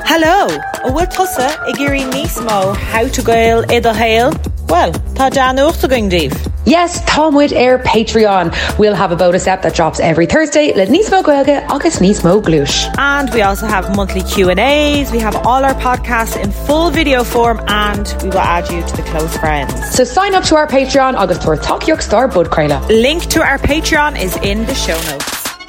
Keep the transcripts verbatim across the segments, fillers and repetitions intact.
Hello, a bhfuil tusa I géirí níos mó how to gael iad a hail? Well, tá Dan uachta going díobh. Yes, Tomwood Air Patreon. We'll have a bonus app that drops every Thursday. Let Nismo Gwelga, August Nismo Gloosh. And we also have monthly Q and A's. We have all our podcasts in full video form, and we will add you to the close friends. So sign up to our Patreon, August Tor Talk York Star Bud Krayla. Link to our Patreon is in the show notes.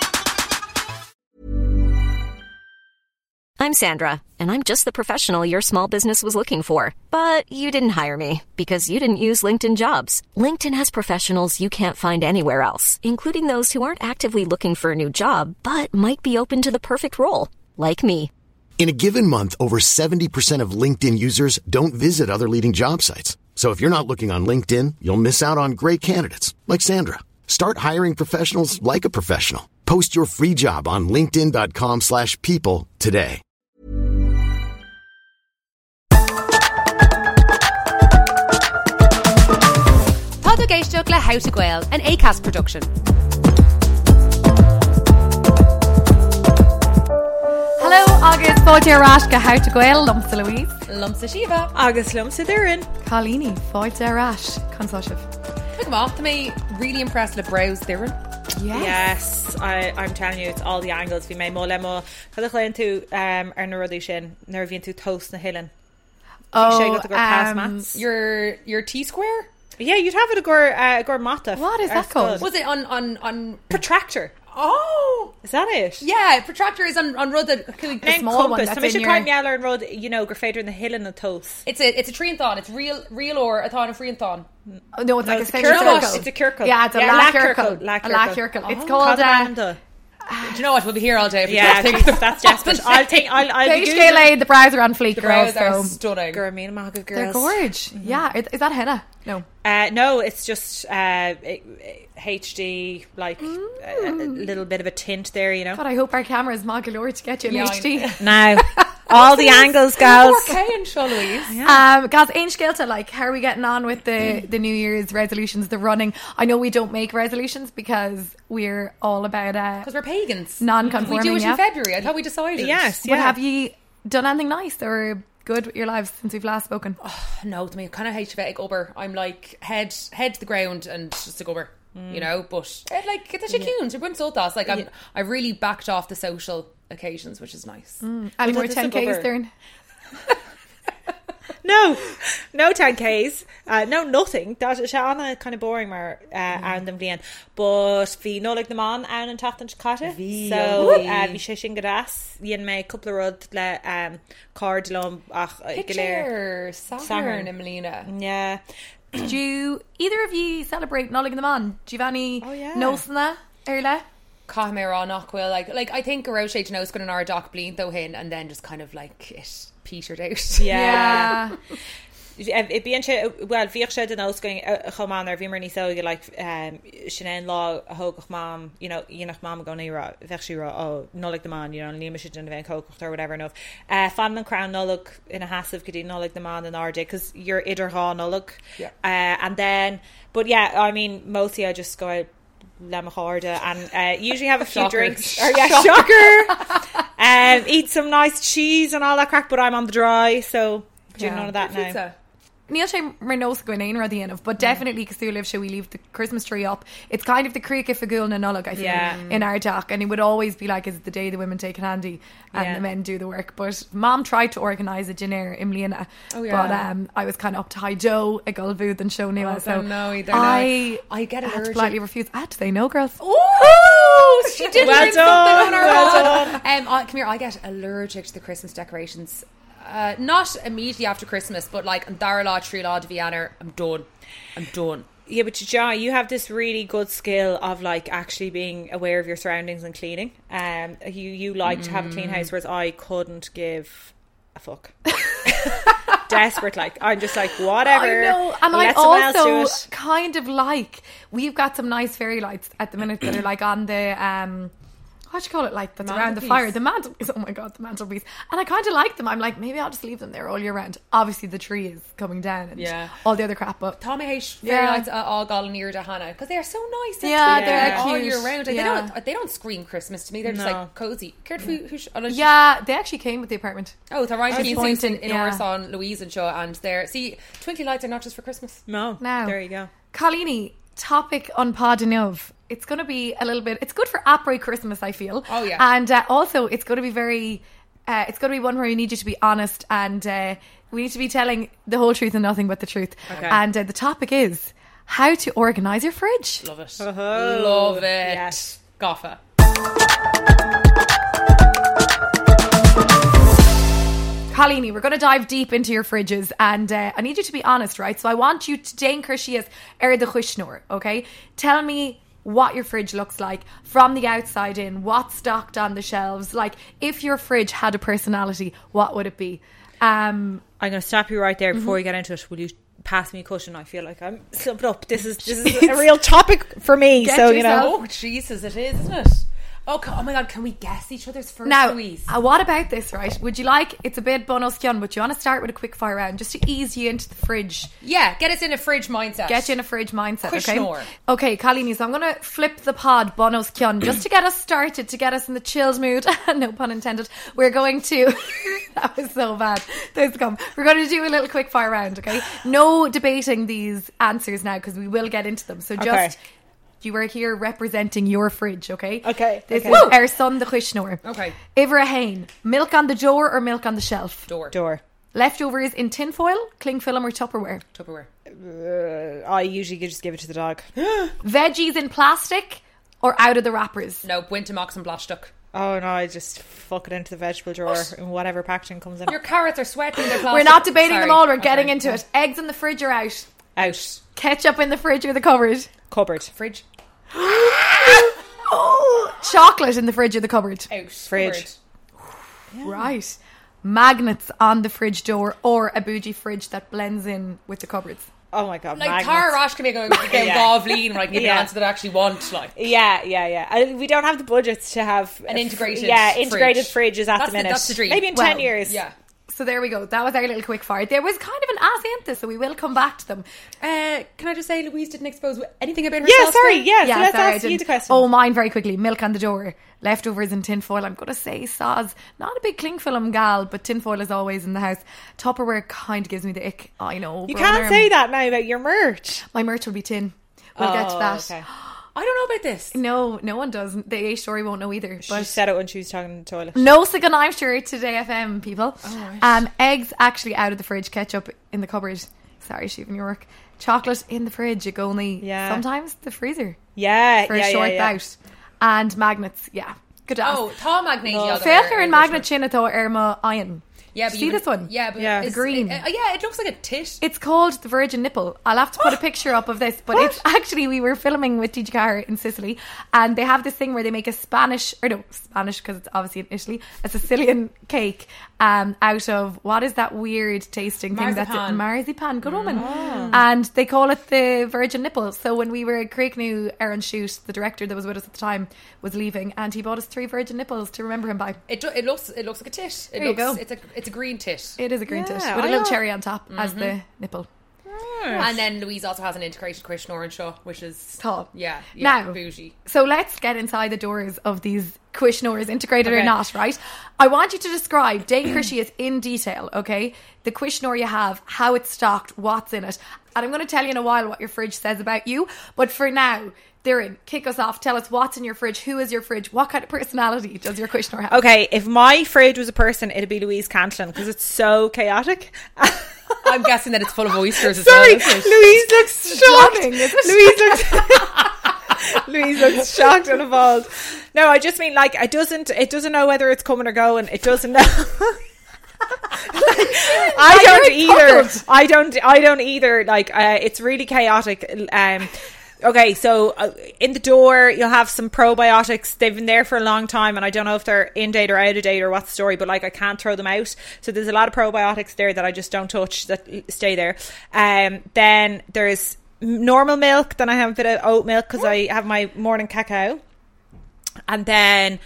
I'm Sandra, and I'm just the professional your small business was looking for. But you didn't hire me because you didn't use LinkedIn Jobs. LinkedIn has professionals you can't find anywhere else, including those who aren't actively looking for a new job, but might be open to the perfect role, like me. In a given month, over seventy percent of LinkedIn users don't visit other leading job sites. So if you're not looking on LinkedIn, you'll miss out on great candidates, like Sandra. Start hiring professionals like a professional. Post your free job on linkedin.com slash people today. Géisteach le How to Gael, an Acast production. Hello, August Fáilte Arás go How to Gael, Lumsa Louise, Lumsa Shiva, Agus Lumsa Durin, Colleeny, Fáilte Arás, Consoshiv. Look off to me, really impressed with brows Durin. Yes, yes I, I'm telling you, it's all the angles. We made more lemo. Cadach lein tú um ar na rudí sin, nar bhíonn tú toast na hillen. Oh, um, your your T square. Yeah, you'd have it a gore, uh, gore mata. What is that called? Was it on, on, on... Protractor. Oh! Is that it? Yeah, protractor is on, on rud, the, the small one. That's in your... Mealler and rud, you know, grafeder in the hill and the toast. It's a, it's a tree and thon. It's real, real or a thon, a free and thon. Oh, no, it's no, like it's a circle. It's a circle. Yeah, it's a yeah, la circle. A la circle. Oh, it's called... Uh, do you know what? We'll be here all day. If yeah, geez, that's desperate. I'll take. I'll. I'll be Googling. The brows are on fleek. The brows girls, are so. stunning. Girl, me and Maga girls. They're gorge. Mm-hmm. Yeah, is, is that henna? No. Uh, no, it's just uh, H D, like mm. a, a little bit of a tint there, you know. God, I hope our cameras Maga Lord to get you in yeah, H D. Now, all the angles, gals. Okay, and Louise. Yeah. Um, guys, Ainge Skelta, like, how are we getting on with the the New Year's resolutions, the running? I know we don't make resolutions because we're all about because uh, we're pagans, non-conforming. We do it yeah? in February. I thought we decided. Yes, yeah. But yeah. have you done anything nice or good with your lives since we've last spoken? Oh, no, to me, kind of hate to be over. I'm like head head to the ground and just a gober. Mm. You know, but uh, like it's a chickens or bunch of like I'm, yeah. I really backed off the social occasions, which is nice. Mm. Any more ten K's, Darren? No, no ten K's, uh, no nothing. That is Anna kind of boring, mar uh, mm. and them blian. But we know like the man and in Taft and Chicago. So we say shingadas. Yen me couple of rod le um card lom ach galer Saturn and Melina. Yeah. Did you either of you celebrate Nollig the Man? Do you have any oh, yeah. notes on that? Erla? Camera nachwill like like I think around shade knows going to our doc bleed though hin and then just kind of like it petered out. Yeah. It be well vir shed an aus going choman er vimmer ni so you like um Shannon law a hogach mom you know you nach mom going ra vexira oh no like the man you know ni should in event coke or whatever enough uh fan and crown no look in a hassive could no like the man and R J because you're ider ha no look yeah uh and then but yeah I mean mostly I just go out Lemahorda and uh, usually have a few shocker. drinks or yeah shocker and um, eat some nice cheese and all that crack but I'm on the dry so do yeah. none of that now pizza. Níl sé mar nós go in radí inmh, but definitely cosú live show we leave the Christmas tree up. It's kind of the creek if a ghoul na nullag I feel yeah. in our dock, and it would always be like, is it the day the women take handy and yeah. the men do the work. But Mom tried to organise a dinner in Mlíana, oh, yeah. but um, I was kind of up to high Joe a Gulbooth and show Nila, oh, so no, either I I get it. Had to politely refuse. I had to say no, girls. Oh, she did well drink done, something on her well own. Um, I, come here, I get allergic to the Christmas decorations. Uh, not immediately after Christmas, but like on Darla, Trila, Vianna, I'm done. I'm done. Yeah, but John, you have this really good skill of like actually being aware of your surroundings and cleaning. Um, you you like mm. to have a clean house, whereas I couldn't give a fuck. Desperate, like I'm just like whatever. I know, and I also kind of like we've got some nice fairy lights at the minute that are like on the um. what do you call it, like that's The around the mantelpiece. fire, the mantelpiece. Oh my god, the mantelpiece. And I kind of like them. I'm like, maybe I'll just leave them there all year round. Obviously the tree is coming down and Yeah. all the other crap, but Tommy H fairy Yeah. lights are all gone near to Hannah because they are so nice. Yeah, they're they're all cute. year round. Like, Yeah. They don't they don't scream Christmas to me. They're just No. like cozy. Cared who, who sh- oh, yeah, they actually came with the apartment. Oh, they're right I was in pointing, in yeah. Orris on Louise and Shaw, and they're see twinkly lights are not just for Christmas. No. Now, There you go. Colleeny, topic on Pod Enough. It's going to be a little bit, it's good for après Christmas, I feel. Oh, yeah. And uh, also, it's going to be very, uh, it's going to be one where we need you to be honest and uh, we need to be telling the whole truth and nothing but the truth. Okay. And uh, the topic is how to organise your fridge. Love it. Oh, Love it. yes. Goffa. Colleeny, we're going to dive deep into your fridges and uh, I need you to be honest, right? So I want you to Dane Crishias er de Chuishnor, okay? Tell me what your fridge looks like from the outside in, what's stocked on the shelves. Like, if your fridge had a personality, what would it be? Um, I'm going to stop you right there before Mm-hmm. we get into it. Will you pass me a cushion? I feel like I'm slumped up. This is this is a real topic for me. Get So, you know. Oh Jesus, it is, isn't it? Oh, co- oh my God, can we guess each other's first, now, Louise? uh, what about this, right? Would you like, it's a bit bonus kion, but you want to start with a quick fire round just to ease you into the fridge. Yeah, get us in a fridge mindset. Get you in a fridge mindset, okay? Cuishnor. Okay, Colleeny, so I'm going to flip the pod, Bonos Kion, just to get us started, to get us in the chilled mood. No pun intended. We're going to... that was so bad. Those come. We're going to do a little quick fire round, okay? No debating these answers now, because we will get into them. So just... Okay. You are here representing your fridge, okay? Okay, This okay. is our son, the Chuishnor. Okay. Ivra Hain, milk on the door or milk on the shelf? Door. Door. Leftovers in tinfoil, cling film or Tupperware? Tupperware. Uh, I usually just give it to the dog. Veggies in plastic or out of the wrappers? No, Wintermox and Blashtuck. Oh no, I just fuck it into the vegetable drawer and whatever packaging comes in. Your carrots are sweating. They're plastic. We're not debating them Sorry. all, we're Okay. getting into it. Eggs in the fridge or out? Out. Ketchup in the fridge or the cupboard? Cupboard. Fridge. Oh, chocolate in the fridge or the cupboard? Out. Fridge. Cupboard. Right. Magnets on the fridge door or a bougie fridge that blends in with the cupboards? Oh my god. Like magnets. Tara Rosh can make a game Yeah. of lean where I can get Yeah. the answer that I actually want. Like Yeah, yeah, yeah. I, we don't have the budgets to have An a integrated yeah, integrated fridge. fridges at That's the the- minute. that's the dream. Maybe in Well, ten years. yeah. So there we go. That was our little quick fire. There was kind of an ass into this, so we will come back to them. Uh, can I just say Louise didn't expose anything about Yeah, herself? sorry. there? Yeah, so let's sorry, I ask you didn't. the question. Oh, mine very quickly. Milk on the door. Leftovers in tinfoil. I'm going to say Saz. Not a big cling film gal, but tinfoil is always in the house. Tupperware kind of gives me the ick. I know. You Brother. can't say that now about your merch. My merch will be tin. We'll get to Oh, that. okay. I don't know about this. No, no one does. The A story won't know either. She But said it when she was talking in the toilet. no second I'm sure today F M people. Um, eggs actually out of the fridge, ketchup in the cupboard. Sorry, Stephen York. Chocolate in the fridge, you go only Yeah. sometimes the freezer Yeah, for yeah, a short yeah, yeah. bout. And magnets, yeah. Good ask. Oh, Tom Magnesia. Fécher in magnet sin atá Irma iron. Yeah, but See you this would- one? Yeah, but Yeah. it's- The green. It, uh, yeah, it looks like a tit. It's called the Virgin Nipple. I'll have to put a picture up of this, but it's actually, we were filming with D J Carr in Sicily, and they have this thing where they make a Spanish, or no, Spanish because it's obviously in Italy, a Sicilian cake um, out of, what is that weird tasting thing? That's it, Marzipan. marzipan, good woman. And they call it the Virgin Nipple. So when we were at Creeknew, Aaron Shoot, the director that was with us at the time, was leaving, and he bought us three Virgin Nipples to remember him by. It, do- it looks it looks like a tit. It There you looks, go. It's a it's a green tit. It is a green Yeah, dish with a I little don't- cherry on top as the nipple. And then Louise also has an integrated Krishna and Shaw, which is Tall. Yeah, yeah, Now, bougie. so let's get inside the doors of these Quishnors, integrated or Okay. not, right? I want you to describe Dane Crishias in detail, okay? The Quishnor you have, how it's stocked, what's in it. And I'm going to tell you in a while what your fridge says about you. But for now, Darren, kick us off. Tell us what's in your fridge, who is your fridge, what kind of personality does your Quishnor have? Okay, if my fridge was a person, it'd be Louise Cantlin because it's so chaotic. I'm guessing that it's full of oysters as Sorry, well. Isn't it? Louise looks shocked. Stunning, isn't it? Louise looks Louise looks shocked and appalled. No, I just mean like it doesn't it doesn't know whether it's coming or going. It doesn't know. I don't either. I don't. I don't either. Like uh, it's really chaotic. Um, okay, so uh, in the door you'll have some probiotics. They've been there for a long time, and I don't know if they're in date or out of date or what the story. But like I can't throw them out. So there's a lot of probiotics there that I just don't touch that stay there. Um, then there's normal milk. Then I have a bit of oat milk because I have my morning cacao. and then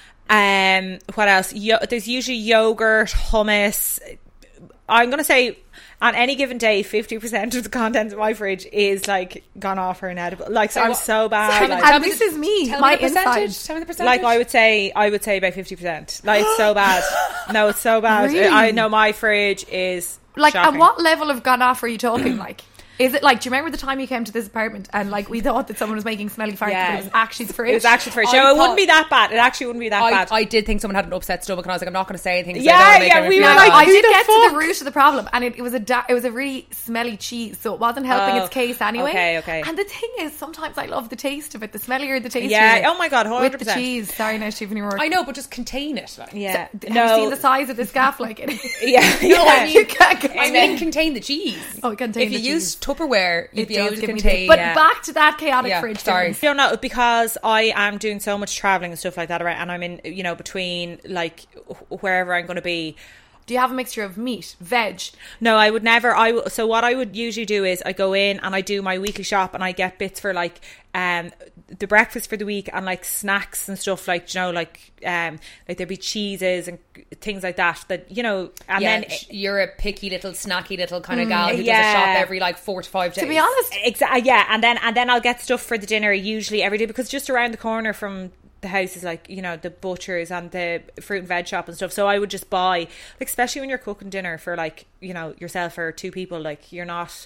um, what else? Yo- there's usually yogurt, hummus. I'm gonna say on any given day, fifty percent of the contents of my fridge is like gone off or inedible. Like, so I'm what- so bad. Tell me- like, tell And me this the- is me, tell my me the percentage. inside. Tell me the percentage. like I would say, I would say about fifty percent. Like, it's so bad. No, it's so bad. Really? I know my fridge is Like, shocking. at what level of gone off are you talking? Like, is it like? Do you remember the time you came to this apartment and like we thought that someone was making smelly farts, Yeah. but it was actually the fridge? It was actually the fridge. I So it thought- wouldn't be that bad. It actually wouldn't be that I, bad. I did think someone had an upset stomach, and I was like, I'm not going to say anything. 'cause Yeah, I don't wanna make yeah, anyone we feel were No, bad. like, I who did the get to fuck? the root of the problem, and it, it was a da- it was a really smelly cheese, so it wasn't helping Oh, its case anyway. okay, okay. And the thing is, sometimes I love the taste of it. The smellier the taste. Yeah, of it, oh my God, one hundred with the percent. cheese. Sorry, now Stephen, you were. I know, but just contain it. Like. yeah. Have no. you seen the size of this gaff? Like it. Yeah. No, yeah. I mean, You can't go- I mean, contain the cheese. Oh, contain If you the use cheese. Tupperware, you'd It be able does to give me contain. the- But yeah. back to that chaotic Yeah, fridge. sorry. thing. I don't know, because I am doing so much traveling and stuff like that around, and I'm in, you know, between like wh- wherever I'm going to be. Do you have a mixture of meat, veg? No, I would never. I w- so what I would usually do is I go in and I do my weekly shop and I get bits for like um the breakfast for the week and like snacks and stuff, like, you know, like um like there'd be cheeses and things like that that, you know, and yeah, then sh- you're a picky little snacky little kind of gal who does a yeah. shop every like four to five days. To be honest, exactly, yeah, and then and then I'll get stuff for the dinner usually every day, because just around the corner from the house is like, you know, the butchers and the fruit and veg shop and stuff. So I would just buy, like, especially when you're cooking dinner for like, you know, yourself or two people, like you're not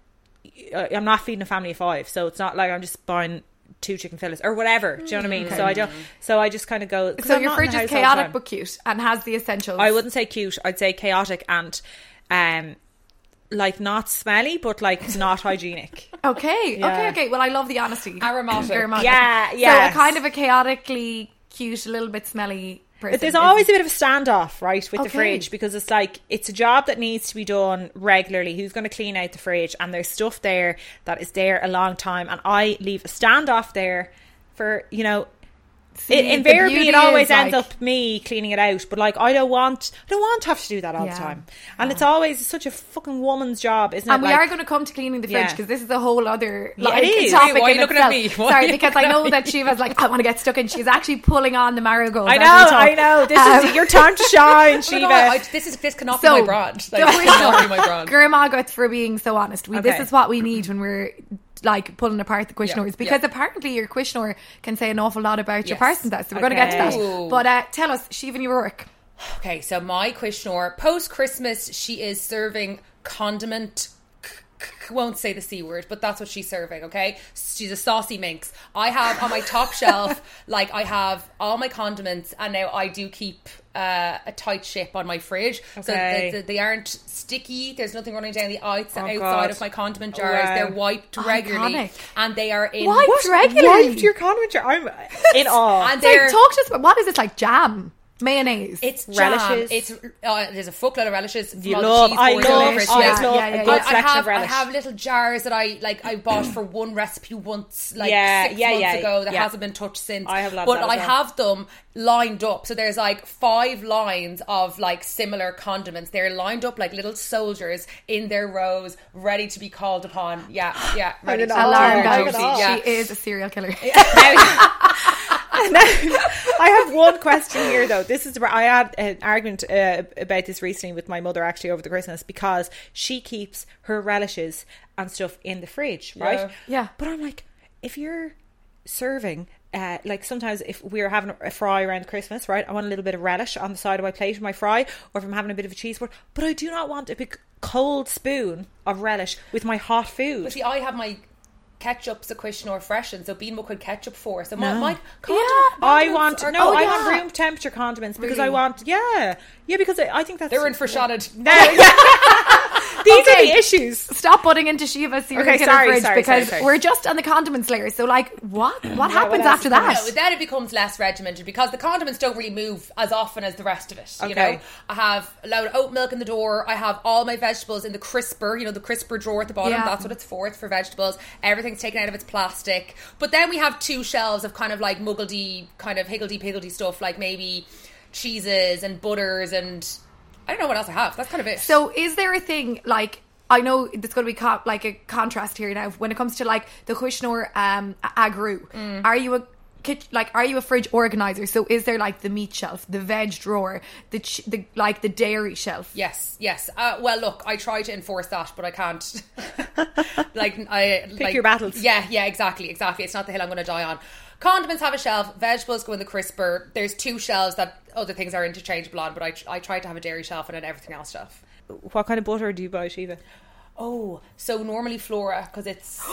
I'm not feeding a family of five, so it's not like I'm just buying two chicken fillets or whatever. Do you know what I mean? So I don't so I just kind of go, 'cause so I'm your not in fridge the is house all the chaotic time. but cute and has the essentials. I wouldn't say cute, I'd say chaotic and um like not smelly, but like not hygienic. Okay, Yeah. okay, okay. Well, I love the honesty. Aromatic. Yeah, So yes. a kind of a chaotically cute, a little bit smelly person. But there's is- always a bit of a standoff, right, with the Okay. fridge, because it's like, it's a job that needs to be done regularly. Who's going to clean out the fridge? And there's stuff there that is there a long time, and I leave a standoff there for, you know, See, it, the invariably beauty it always is, ends like- up me cleaning it out, but like I don't want I don't want to have to do that all Yeah. the time, and it's always such a fucking woman's job, isn't it? And we Like, are going to come to cleaning the fridge Yeah. because this is a whole other Yeah, like, it is. topic Why are you in looking at itself. me? Why are Sorry, you because looking I at know me? that Shiva's like, I want to get stuck in. She's actually pulling on the marigolds. I as know, we talk. I know. This Um, is your time to shine, Oh Shiva. my God, I, this is this cannot So, be my brand. Like, the this cannot be my brand. Gurmagat for being so honest. We, This Okay. is what we need when we're like pulling apart the Quishnors, Yeah, because yeah. apparently your Quishnor can say an awful lot about your Yes. person. That so we're going to get to that. Okay. But uh, tell us, Shiva New York. Okay, so my Quishnor, post Christmas, she is serving condiment. Won't say the C word, but that's what she's serving, okay? She's a saucy minx. I have on my top shelf, like, I have all my condiments, and now I do keep uh, a tight ship on my fridge. So Okay. they, they aren't sticky. There's nothing running down the outs- Oh, outside God. of my condiment jars. Wow. They're wiped regularly. Iconic. And they are in... Wiped What? regularly? Wiped your condiment jar? I'm in awe. And So they're... talk to us about what is it, like jam, mayonnaise? It's jam. Relishes. It's uh, there's a fuckload of relishes. from You all the love, cheese I boards in love, the fridge. I Yeah, love yeah, yeah, a yeah. good I, I selection have of relish. I have little jars that I like. I bought for one recipe once, like Yeah, six yeah, months yeah, ago. That yeah. hasn't been touched since. I have a lot of but that as I well. have them lined up. So there's like five lines of like similar condiments. They're lined up like little soldiers in their rows, ready to be called upon. Yeah, yeah, ready. don't to know. Alarm Oh, bells. my God. Yeah. She is a serial killer. Now, I have one question here, though. This is where I had an argument uh, about this recently with my mother, actually, over the Christmas, because she keeps her relishes and stuff in the fridge, right? Yeah. Yeah. But I'm like, if you're serving, uh, like sometimes if we're having a fry around Christmas, right, I want a little bit of relish on the side of my plate of my fry, or if I'm having a bit of a cheese board, but I do not want a big cold spoon of relish with my hot food. But see, I have my ketchup's a Quishnor freshen, so bean could ketchup for. So my, my Yeah, condiment- I condiments want are- no. oh, I yeah. want room temperature condiments because I Really? want yeah, yeah. Because I, I think that's They're in for shotted. No, yeah. These are Okay. the issues. Stop putting into Shiva's serial Okay, killer sorry, fridge sorry, because sorry, sorry. we're just on the condiments layer. So, like, what? What happens else after is that? No, then it becomes less regimented because the condiments don't really move as often as the rest of it. You Okay. know, I have a load of oat milk in the door. I have all my vegetables in the crisper, you know, the crisper drawer at the bottom. Yeah. That's what it's for. It's for vegetables. Everything's taken out of its plastic. But then we have two shelves of kind of like muggledy, kind of higgledy-piggledy stuff, like maybe cheeses and butters and I don't know what else I have. That's kind of it. So, is there a thing like? I know there's going to be co- like a contrast here now when it comes to like the Quishnor um, agru. Mm. Are you a kit- like, are you a fridge organizer? So is there like the meat shelf, the veg drawer, the ch- the like the dairy shelf? Yes, yes. Uh, well, look, I try to enforce that, but I can't. like, I Pick like, your battles. Yeah, yeah, exactly, exactly. It's not the hill I'm going to die on. Condiments have a shelf. Vegetables go in the crisper. There's two shelves that other things are interchangeable on, but I I try to have a dairy shelf and then everything else shelf. What kind of butter do you buy, Shiva? Oh, so normally Flora, because it's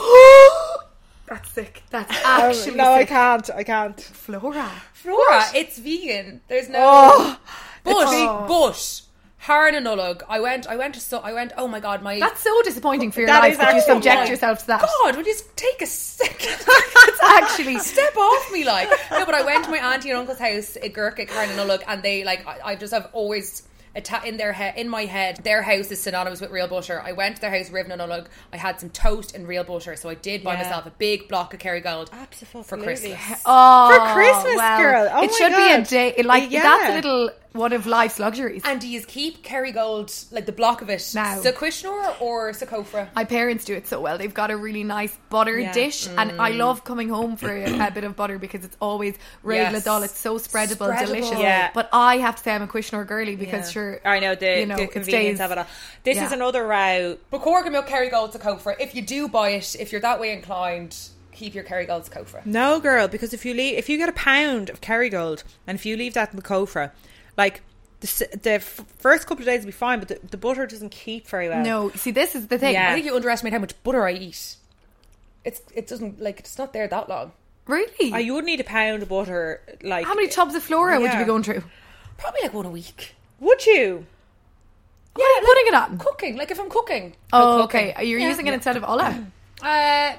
That's sick. That's actually no, I sick. can't. I can't. Flora. Flora. It's vegan. There's no. Oh, but Oh. but Harn and Ullug. I went. I went to. So I went. Oh my god, my. That's so disappointing for your That life is that you actually- subject Oh yourself to that. God, would you just take a second? It's actually Step off me, like. No, but I went to my auntie and uncle's house at Gurkha, Harn and Ullug, and they like. I, I just have always. Atta- in their head, in my head, their house is synonymous with real butter. I went to their house, Riven and Ullug. I had some toast and real butter, so I did buy Yeah. myself a big block of Kerrygold Absolutely. for Christmas. Oh, For Christmas, well, girl. Oh it my should be a God. day. Like Yeah. that's a little one of life's luxuries. And do you keep Kerrygold, like the block of it, No. sa Cuishnor or sa Cofra? My parents do it so well. They've got a really nice butter Yeah. dish, and I love coming home for a, a bit of butter because it's always regular Yes. doll. It's so spreadable, Spreadable. delicious. Yeah. But I have to say I'm a Cuishnor girly because Yeah. sure, I know the, you know, the it convenience stays- of it all. This Yeah. is another row. But Cork milk Kerrygold sa Cofra. If you do buy it, if you're that way inclined, keep your Kerrygold sa Cofra. No, girl, because if you leave, if you get a pound of Kerrygold and if you leave that in the Cofra, like the, s- the f- first couple of days will be fine, but the, the butter doesn't keep very well. no. See, this is the thing. Yeah. I think you underestimate how much butter I eat. It's it doesn't like it's not there that long. Really? Uh, you would need a pound of butter. Like How many tubs of Flora would you Yeah. be going through? Probably like one a week. Would you? What are you putting it on? Cooking, like if I'm cooking. Oh, I'm okay. cooking. You're Yeah. using it instead of Ola. Uh, uh,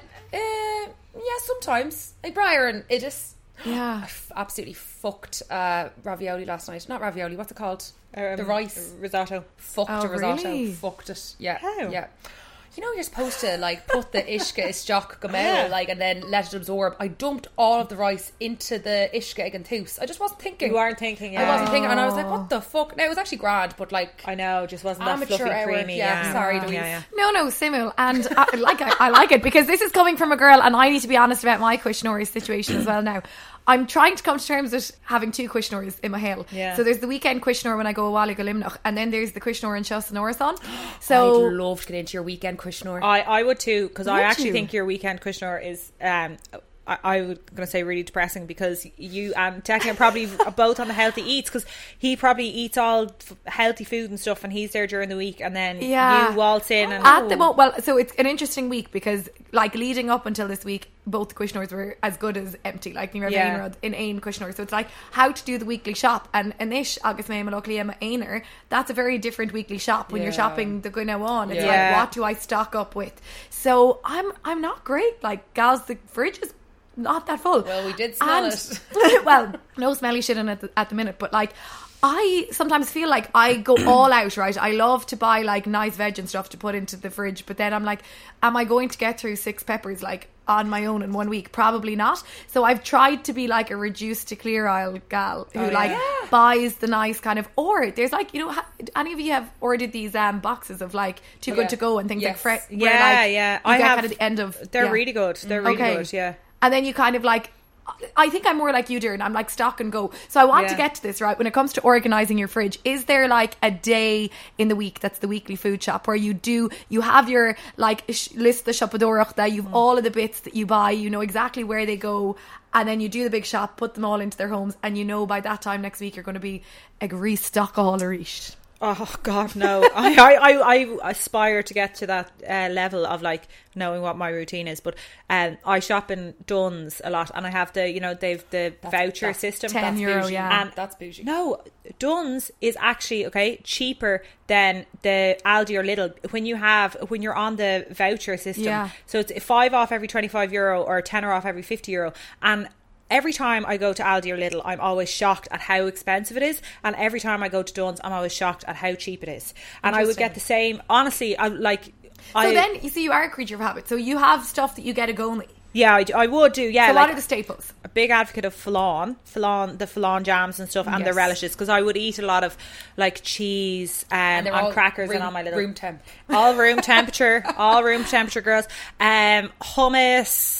yeah, sometimes. Like Briar and Idis. Yeah. I f- absolutely fucked uh, ravioli last night. Not ravioli, what's it called? Um, the rice. risotto. Fucked Oh, a risotto. really? Fucked it. Yeah. How? Yeah. You know, you're supposed to like put the ishka istock gamel, Yeah. like, and then let it absorb. I dumped all of the rice into the ishka egg and thus. I just wasn't thinking. You aren't thinking. I Yeah. wasn't thinking, and I was like, "What the fuck?" Now it was actually grand, but like, I know, just wasn't that Amateur fluffy, hour, creamy. yeah, Yeah, sorry, yeah, Louise. yeah. No, no, Simul, and I like I, I like it because this is coming from a girl, and I need to be honest about my Cuishnori situation as well. Now, I'm trying to come to terms with having two Cuishnoris in my hill. Yeah. So there's the weekend Cuishnor when I go a while ago Limnoch, and then there's the Cuishnor in Shosanorathon. So I'd love to get into your weekend Cuishnor. I, I would too, because I Would actually you? think your weekend Kushner is um I, I was going to say really depressing, because you and Declan are probably both on the healthy eats, because he probably eats all f- healthy food and stuff, and he's there during the week, and then Yeah. you waltz in and at the moment, well, so it's an interesting week because, like, leading up until this week, both the Cuishnors were as good as empty, like ní raibh Yeah. aon rud in ain Cuishnor. So it's like how to do the weekly shop, and anish agus mé malochlí am ainer. That's a very different weekly shop when you're Yeah. shopping the Gwynneo on. It's Yeah. like, what do I stock up with? So I'm I'm not great. Like, gals, the fridge is not that full. Well, we did smell And- it. well, no smelly shit in it at the, at the minute, but like, I sometimes feel like I go all out, right? I love to buy like nice veg and stuff to put into the fridge, but then I'm like, am I going to get through six peppers like on my own in one week? Probably not. So I've tried to be like a reduced to clear aisle gal who Oh, like yeah. buys the nice kind of, or there's like, you know, ha- any of you have ordered these um boxes of like Too Good Yeah. to Go and things like Yes. fresh? Yeah, yeah. You I get have- kind of the end of. they're yeah. really good. They're really Okay. good. Yeah. And then you kind of like, I think I'm more like you, Darren. I'm like stock and go. So I want to Yeah. get to this, right? When it comes to organising your fridge, is there like a day in the week that's the weekly food shop where you do, you have your like sh- list the shopadorach that you've all of the bits that you buy, you know exactly where they go, and then you do the big shop, put them all into their homes, and you know by that time next week you're going to be a restock all a reach. Oh God, no! I, I, I, I aspire to get to that uh, level of like knowing what my routine is. But um, I shop in Dunn's a lot, and I have the, you know, they've the voucher that's system. ten That's euro, bougie. yeah. And That's bougie. No, Dunn's is actually okay cheaper than the Aldi or Lidl when you have when you're on the voucher system. Yeah. So it's five off every twenty-five euro or ten off every fifty euro, and every time I go to Aldi or Lidl, I'm always shocked at how expensive it is, and every time I go to Dunn's, I'm always shocked at how cheap it is. And I would get the same. Honestly, I like. So I, then, you see, you are a creature of habit. So you have stuff that you get a go only. yeah, I, do- I would do. Yeah, So like what are the staples? a big advocate of flan, flan, the flan jams and stuff, and the Yes. relishes, because I would eat a lot of like cheese um, And they're on all crackers room, and on my little room temp. all room temperature, all room temperature, girls. Um, hummus,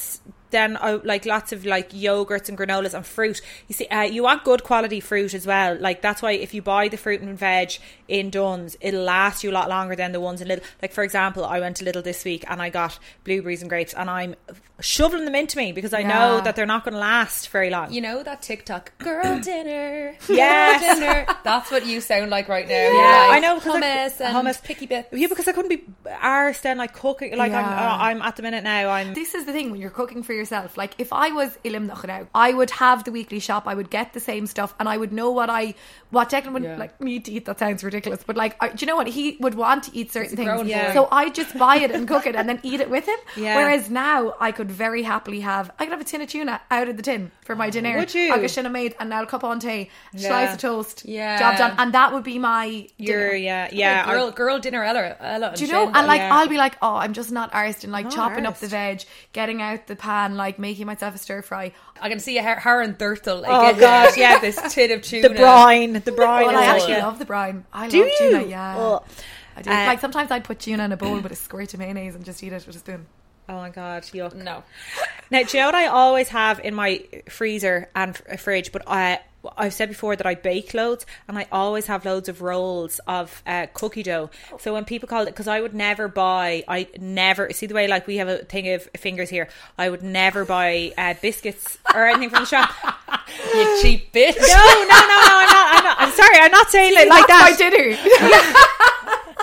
then I like lots of like yogurts and granolas and fruit. You see, uh, you want good quality fruit as well. Like that's why if you buy the fruit and veg in Dunn's, it'll last you a lot longer than the ones in Lidl. Like for example, I went to Lidl this week and I got blueberries and grapes, and I'm shoveling them into me because I Yeah. know that they're not going to last very long. You know that TikTok girl dinner, Yes. girl dinner. That's what you sound like right now. Yeah, You're like, I know, 'cause I- hummus and hummus. picky bits. Yeah, because I couldn't be arsed then like cooking. Like I'm, Yeah. uh, I'm at the minute now. I'm This is the thing when you're cooking for yourself. Like if I was ilimnach now, I would have the weekly shop. I would get the same stuff, and I would know what I what Declan would Yeah. like me to eat. That sounds ridiculous, but like, I, do you know what he would want to eat certain a things? grown boy. So I just buy it and cook it, and then eat it with him. Yeah. Whereas now I could very happily have. I could have a tin of tuna out of the tin for my dinner. Would you? I should have made a now cup on tea, Yeah. slice of toast, Yeah. job done, and that would be my. you're dinner. yeah yeah. girl, I- girl dinner, Ella, Ella Do you know? Shane, And like, yeah. I'll be like, oh, I'm just not arsed and like Not chopping up the arsed. veg, getting out the pan, like making myself a stir fry. I can see a her, her and Thurtle. Like, Oh, in God, there. yeah. this tin of tuna. the brine, the brine. Well, is I like, actually yeah. love the brine. I Do love tuna, you? yeah. Oh. I do. Uh, like sometimes I'd put tuna in a bowl with a squirt of mayonnaise and just eat it with a spoon. Oh my god, yuck. No. Now, do you know what I always have in my freezer and f- fridge? But I, I've said before that I bake loads, and I always have loads of rolls of uh, cookie dough. So when people call it, because I would never buy, I never see the way like we have a thing of fingers here. I would never buy uh, biscuits or anything from the shop. You cheap bitch. No, no, no, no. I'm not. I'm not. I'm sorry. I'm not saying it like That's that. my dinner.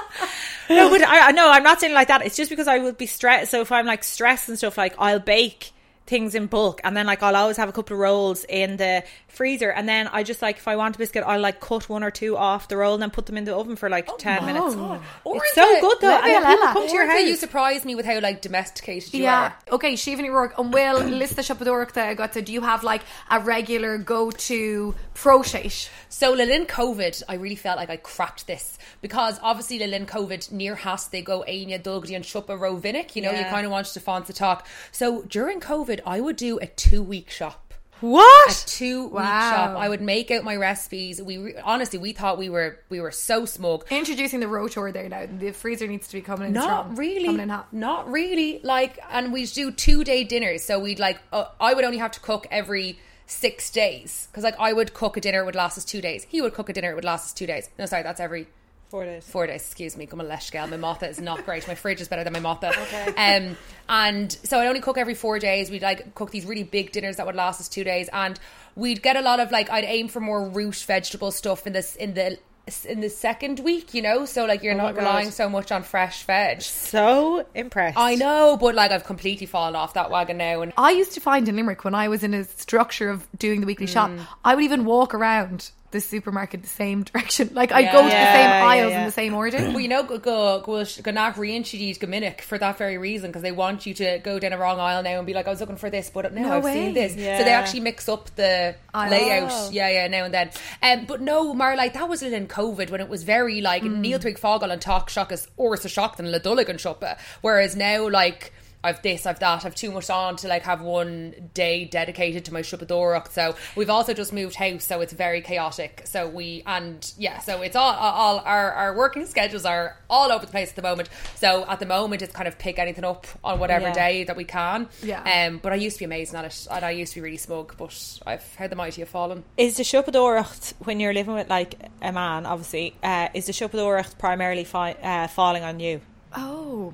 No, but I, I no, I'm not saying it like that. It's just because I would be stressed. So if I'm like stressed and stuff, like I'll bake things in bulk, and then like I'll always have a couple of rolls in the freezer, and then I just like if I want a biscuit, I'll like cut one or two off the roll and then put them in the oven for like ten minutes. Or It's is so it- good though. Let And me then allow people that. come to Or your is it house. you surprise me with how like domesticated you Yeah. are. Okay, Siobhan O'Rourke, and Will, list the Shoppadork that I got to. Do you have like a regular go-to prochet? So Lilin COVID, I really felt like I cracked this because obviously Lilin COVID near has they go Anya Dugdy and Shuppa Rovinnick, you know, you Yeah. kind of wanted to fancy talk. So during COVID, I would do a two week shop. What? Two week Wow. shop. I would make out my recipes. We re- honestly we thought we were we were so smug. Introducing the Rotor there now. The freezer needs to be coming in Not strong. really, Coming in hot. not really. Like, and we'd do two day dinners. So we'd like, uh, I would only have to cook every six days because like I would cook a dinner it would last us two days. He would cook a dinner it would last us two days. No, sorry, that's every Four days. four days. Excuse me, come on, Leshgal. My matha is not great. My fridge is better than my matha. Okay. Um, and so I only cook every four days. We'd like cook these really big dinners that would last us two days, and we'd get a lot of like I'd aim for more root vegetable stuff in this in the in the second week, you know. So like you're Oh my not God. relying so much on fresh veg. So impressed. I know, but like I've completely fallen off that wagon now. And I used to find in Limerick when I was in a structure of doing the weekly shop, Mm. I would even walk around the supermarket the same direction. Like I'd Yeah. go to the Yeah, same yeah, aisles yeah. in the same order. well, you know, go go go go nach reintroduce Gomininic for that very reason because they want you to go down a wrong aisle now and be like, I was looking for this, but now No I've way. seen this. Yeah. So they actually mix up the I layout. know. Yeah, yeah, now and then. Um, but no, Mar, like that was in COVID when it was very like Mm. Neil Twig Foggle and Talk Shockus or so shocked and Ladulligan Shoppa. Whereas now, like. I've this, I've that, I've too much on to like have one day dedicated to my Shuppadorach. So we've also just moved house, so it's very chaotic. So we and yeah, so it's all all our our working schedules are all over the place at the moment. So at the moment, it's kind of pick anything up on whatever Yeah. day that we can. Yeah. Um. But I used to be amazing at it, and I used to be really smug. But I've heard the mighty have fallen. Is the Shuppadorach, when you're living with like a man, obviously, uh, is the Shuppadorach primarily fi- uh, falling on you? Oh.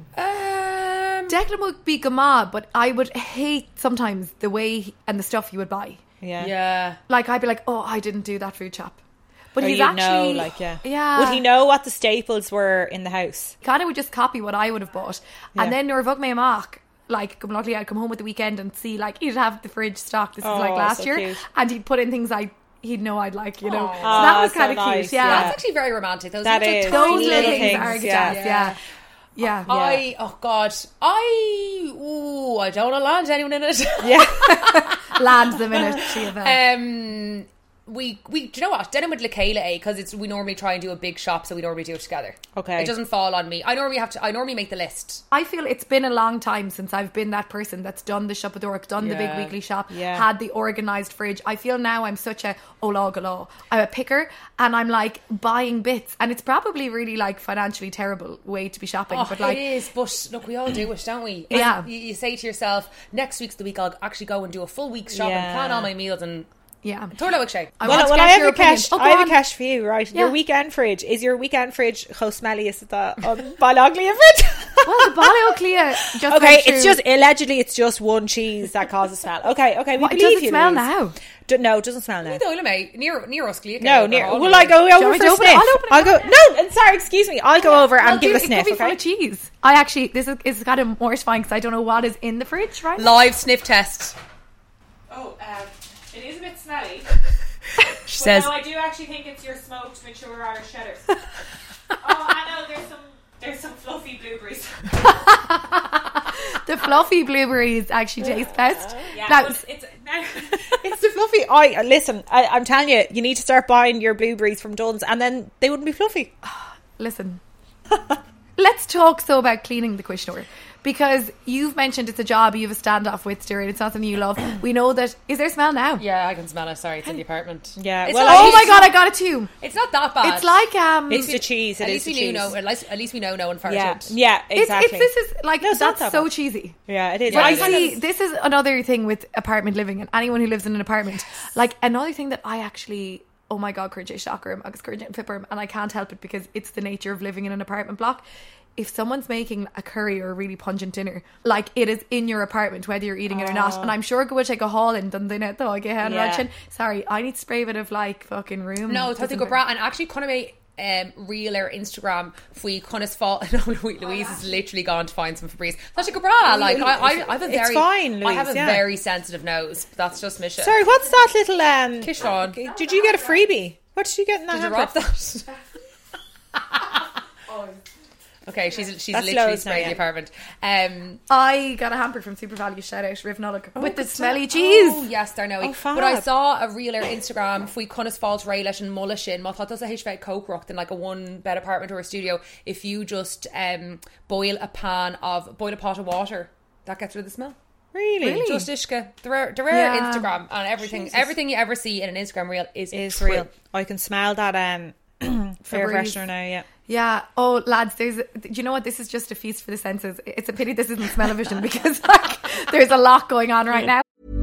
Um. Declan would be gamad, but I would hate sometimes the way he- and the stuff he would buy. Yeah. Yeah. Like I'd be like, oh, I didn't do that food shop. But Or he's you'd actually know, like, yeah. yeah. Would he know what the staples were in the house? Kind of would just copy what I would have bought, Yeah. and then Norvug me mark. Like, come luckily, I'd come home at the weekend and see like he'd have the fridge stocked. This is Oh, like last so year, cute. and he'd put in things I he'd know I'd like, you know. Aw. So that was Ah, so kind of nice, cute. Yeah, yeah. That's actually very romantic. Those That little is. tiny those Little little things, things, are yeah. jazz, yeah. Yeah. I oh god I ooh I don't want to land anyone in it. Yeah. Lands them in it. She of a- um we we do you know what? Denim with Lakayla, eh? Because it's we normally try and do a big shop, so we normally do it together. Okay. It doesn't fall on me. I normally have to. I normally make the list. I feel it's been a long time since I've been that person that's done the shop with Orc, done the big Yeah. weekly shop, Yeah. had the organised fridge. I feel now I'm such a ola gala. I'm a picker and I'm like buying bits, and it's probably really like financially terrible way to be shopping. Oh, but like it is. But look, we all do it, don't we? Yeah. And You, you say to yourself, next week's the week I'll actually go and do a full week's shopping, Yeah. plan all my meals, and yeah. Torlo Shake. I Well, want to well get I have your a cash. opinion. Oh, I go have on. a cash for you, right? Yeah. Your weekend fridge is your weekend fridge. How smelly is it? That um, Baloglia fridge. Well, the Ballyoclea just Okay, went it's through- just allegedly it's just one cheese that causes smell. Okay, okay, we What, believe does it you. smell Louise. now? Do, no, it doesn't smell now. No, mate. Near, near us, Glee. No, near. Will I go you over want me for to a open it? sniff? I'll open it. I'll go. No, and sorry, excuse me. I'll go over and Well, give dude, it a sniff. It could be full Okay. of cheese. I actually, this is it's kind of mortifying because I don't know what is in the fridge, right? Live sniff test. Oh, um, it is a bit smelly. She says, I do actually think it's your smoked mature Irish cheddars. Oh, I know. There's some. There's some fluffy blueberries. The fluffy blueberries actually taste best. Yeah, Now, but it's it's the fluffy. I listen. I, I'm telling you, you need to start buying your blueberries from Dunn's, and then they wouldn't be fluffy. listen, let's talk so about cleaning the Quishnor. Because you've mentioned it's a job you have a standoff with, Stuart. It's not something you love. We know that. Is there smell now? yeah, I can smell it. Sorry, it's in the apartment. Yeah, It's well, not- Oh at my least- god, I got it too. It's not that bad. It's like um. It's the cheese. It at is least the we cheese. know. At least, at least we know no one farted. Yeah, yeah, it's, exactly. it's this is like No, it's not that's that so bad. cheesy. Yeah, it is. Yeah, I it is. see. This is another thing with apartment living, and anyone who lives in an apartment. Like another thing that I actually, oh my god, Curjay shocker, Agus Curjay and Fipper, and I can't help it because it's the nature of living in an apartment block. If someone's making a curry or a really pungent dinner, like it is in your apartment, whether you're eating it or not, and I'm sure go take a haul in Dundee though. I get hand Yeah. rachin. Sorry, I need to spray a bit of like fucking room. No, tá go bra and actually kind of made um, reel or Instagram faoi chunas fá. No, Louise is literally gone to find some Febreze. Tá go bra. Like I, I, I have a It's very, fine, I have Louise, a yeah. very sensitive nose. That's just me. Shit. Sorry, what's that little um? Kishon. Did you get a freebie? What did you get in that Did you hamper? rob that? Okay, she's she's That's literally loads now, sprayed yeah. the apartment. Um, I got a hamper from Super Value. Shout out Rivnulloch with the smelly cheese. Oh, yes, there now. Oh, fab. But I saw a reel or Instagram faoi chunas fáilt ré leis an mulla sin. Má tá a héis bheith cokerocht in like a one bed apartment or a studio. If you just um, boil a pan of boil a pot of water, that gets rid of the smell. Really? Really? Just ishka. The rare, the rare Yeah. Instagram and everything, everything you ever see in an Instagram reel is Is true. real. I can smell that um fair Febreze. freshener now. Yeah. Yeah. Oh, lads, there's. Do you know what? This is just a feast for the senses. It's a pity this isn't smell-o-vision because like there's a lot going on right now.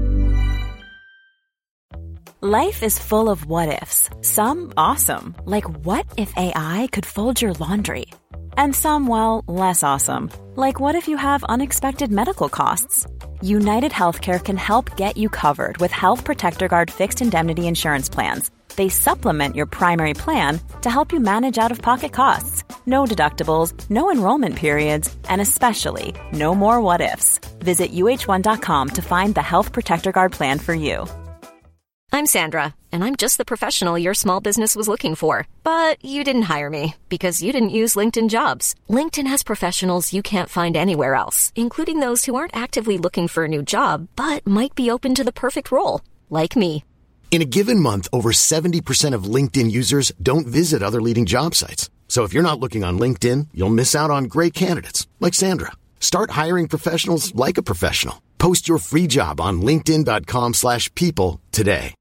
Life is full of what-ifs. Some awesome, like what if A I could fold your laundry? And some, well, less awesome, like what if you have unexpected medical costs? United Healthcare can help get you covered with Health Protector Guard fixed indemnity insurance plans. They supplement your primary plan to help you manage out-of-pocket costs. No deductibles, no enrollment periods, and especially no more what-ifs. Visit U H one dot com to find the Health Protector Guard plan for you. I'm Sandra, and I'm just the professional your small business was looking for. But you didn't hire me because you didn't use LinkedIn Jobs. LinkedIn has professionals you can't find anywhere else, including those who aren't actively looking for a new job, but might be open to the perfect role, like me. In a given month, over seventy percent of LinkedIn users don't visit other leading job sites. So if you're not looking on LinkedIn, you'll miss out on great candidates like Sandra. Start hiring professionals like a professional. Post your free job on linkedin dot com slash people today.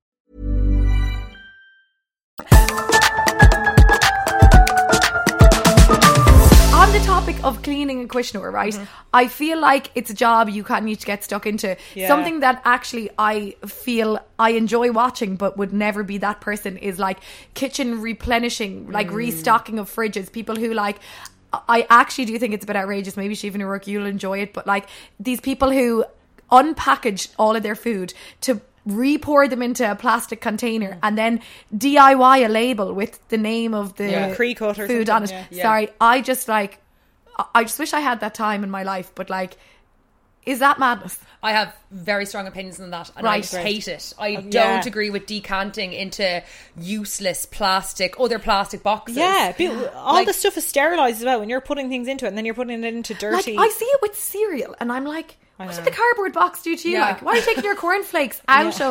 On the topic of cleaning and Quishnor, right? Mm-hmm. I feel like it's a job you kind of need to get stuck into. Yeah. Something that actually I feel I enjoy watching, but would never be that person is like kitchen replenishing, like Mm. restocking of fridges. People who like. I actually do think it's a bit outrageous. Maybe Stephen O'Rourke, you'll enjoy it, but like these people who unpackage all of their food to re-pour them into a plastic container and then D I Y a label with the name of the Yeah. Pre-cut or food on it. something, yeah. Sorry, I just like, I- I just wish I had that time in my life, but like, is that madness? I have very strong opinions on that, and Right. I hate it. I Yeah. don't agree with decanting into useless plastic, other plastic boxes. Yeah, but all Like- the stuff is sterilised as well. When you're putting things into it, and then you're putting it into dirty. Like, I see it with cereal, and I'm like, what did the cardboard box do to you? Yeah. Like, why are you taking your cornflakes out of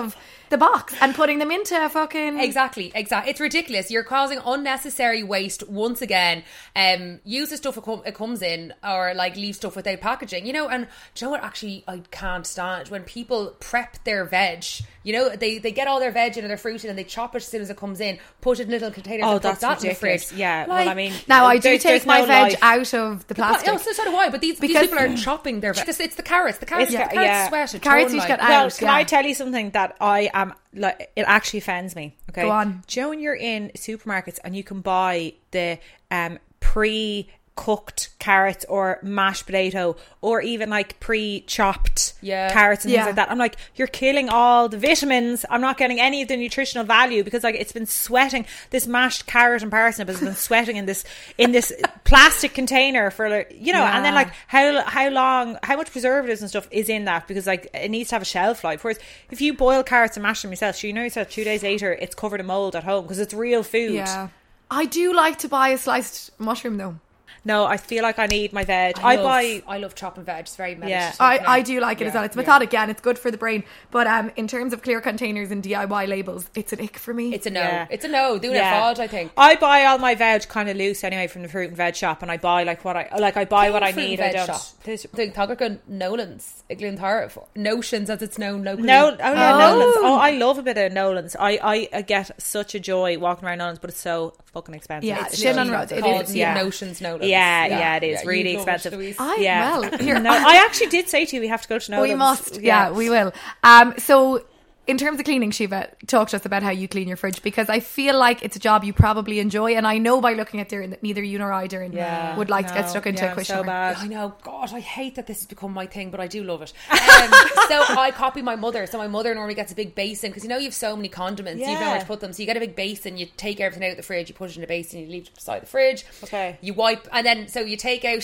the box and putting them into a fucking Exactly, exactly. It's ridiculous. You're causing unnecessary waste once again. Um, use the stuff it, com- it comes in, or like leave stuff without packaging. You know, and do you know what? Actually, I can't stand when people prep their veg. You know, they, they get all their veg in and their fruit in and they chop it as soon as it comes in, put it in little containers Oh, and put that's that in the ridiculous. fridge. Yeah, Like, well, I mean, Now I do there's- take there's my no veg life. out of the But, plastic. oh, so, so do I. But these, these Because- people are chopping their veg. It's, it's the carrots. The carrots, It's the ca- carrots yeah. sweat. a Carrots ton, you like. get out. Well, can yeah. I tell you something that I am like? It actually offends me. Okay, Go on. Do you know when you're in supermarkets and you can buy the um pre cooked carrots or mashed potato or even like pre-chopped Yeah. carrots and Yeah. things like that. I'm like, you're killing all the vitamins. I'm not getting any of the nutritional value because like it's been sweating. This mashed carrot and parsnip has been sweating in this in this plastic container for like, you know, and then Yeah. like how how long, how much preservatives and stuff is in that because like it needs to have a shelf life. Whereas if you boil carrots and mash them yourself, so you know yourself two days later it's covered in mold at home because it's real food. Yeah. I do like to buy a sliced mushroom though. No, I feel like I need my veg. I, I, love, buy. I love chopping veg. It's very Yeah. meditative. I, now. I do like it as Yeah, well. It's yeah. methodic, yeah, and it's good for the brain. But um, in terms of clear containers and D I Y labels, it's an ick for me. It's a no. Yeah. It's a no. Doing Yeah. it fod, I think. I buy all my veg kind of loose anyway from the fruit and veg shop, and I buy like what I like. I buy what I Fruit and need. veg I don't. shop. Doing Tágurcan Nolans. Iglún Tara. Notions as it's known locally. No, oh yeah, Oh. Nolan's. Oh, I love a bit of Nolan's. I, I, I get such a joy walking around Nolan's, but it's so fucking expensive. Yeah, It's Shin really- on Road. It called is, the yeah. Notions Nolans. Yeah, yeah, it is you really love it, expensive. Louise. I, Yeah, well, here, no, I actually did say to you we have to go to Nolan's. we must. Yeah. we will. Um, so in terms of cleaning, Shiva, talk to us about how you clean your fridge because I feel like it's a job you probably enjoy, and I know by looking at Darren that neither you nor I, Darren, Yeah, would like to get no, stuck into yeah, a I'm question. so bad. I know, God, I hate that this has become my thing, but I do love it. Um, so I copy my mother. So my mother normally gets a big basin because you know you have so many condiments, you don't know Yeah. where to put them. So you get a big basin, you take everything out of the fridge, you put it in a basin, you leave it beside the fridge. Okay. You wipe, and then so you take out.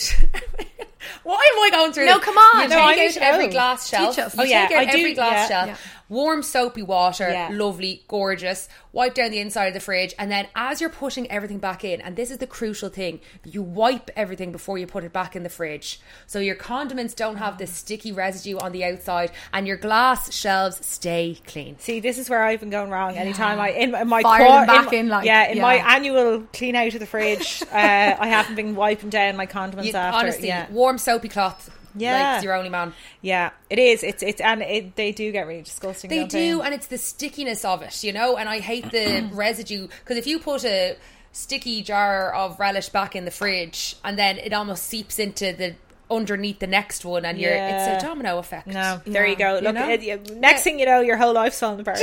Why am I going through No, this? come on. You No, I take need out to every know. glass shelf. Teach us. You Oh, yeah, take out I do- every glass yeah. shelf. Yeah. Warm soapy water, Yeah. lovely, gorgeous. Wipe down the inside of the fridge, and then as you're putting everything back in, and this is the crucial thing, you wipe everything before you put it back in the fridge, so your condiments don't have this sticky residue on the outside, and your glass shelves stay clean. See, this is where I've been going wrong. Anytime I in, in my Fire quar- them back in, in, like, yeah, in my yeah. annual clean out of the fridge, uh, I haven't been wiping down my condiments You, after. honestly, yeah. warm soapy cloth. Yeah. Like it's your only man. Yeah, it is. It's it's and it, they do get really disgusting. They don't do, and it's the stickiness of it, you know. And I hate the residue because if you put a sticky jar of relish back in the fridge and then it almost seeps into the underneath the next one, and you're Yeah. it's a domino effect. No, there Yeah. you go. Look, know? it, you- next thing you know, your whole life's falling apart.